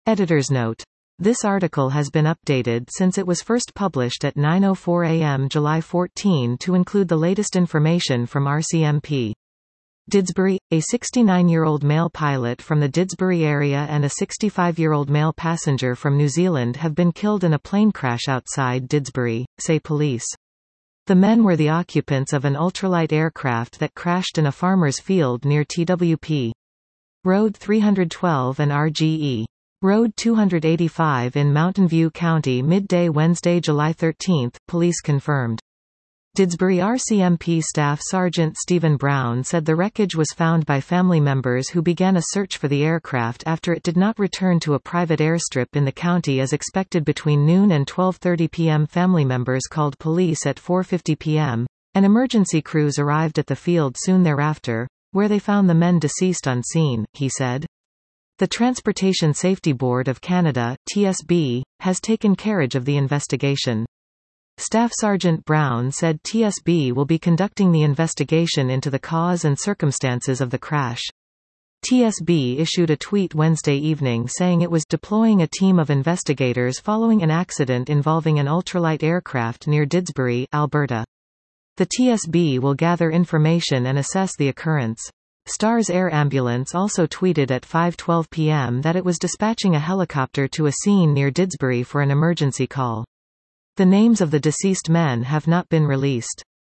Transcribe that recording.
Editor's note. This article has been updated since it was first published at 9:04 a.m. July 14 to include the latest information from RCMP. Didsbury, a 69-year-old male pilot from the Didsbury area and a 65-year-old male passenger from New Zealand have been killed in a plane crash outside Didsbury, say police. The men were the occupants of an ultralight aircraft that crashed in a farmer's field near TWP. Road 312 and RGE. Road 285 in Mountain View County midday Wednesday, July 13, police confirmed. Didsbury RCMP Staff Sergeant Stephen Brown said the wreckage was found by family members who began a search for the aircraft after it did not return to a private airstrip in the county as expected between noon and 12:30 p.m. Family members called police at 4:50 p.m., and emergency crews arrived at the field soon thereafter, where they found the men deceased on scene, he said. The Transportation Safety Board of Canada, TSB, has taken carriage of the investigation. Staff Sergeant Brown said TSB will be conducting the investigation into the cause and circumstances of the crash. TSB issued a tweet Wednesday evening saying it was deploying a team of investigators following an accident involving an ultralight aircraft near Didsbury, Alberta. The TSB will gather information and assess the occurrence. Stars Air Ambulance also tweeted at 5:12 p.m. that it was dispatching a helicopter to a scene near Didsbury for an emergency call. The names of the deceased men have not been released.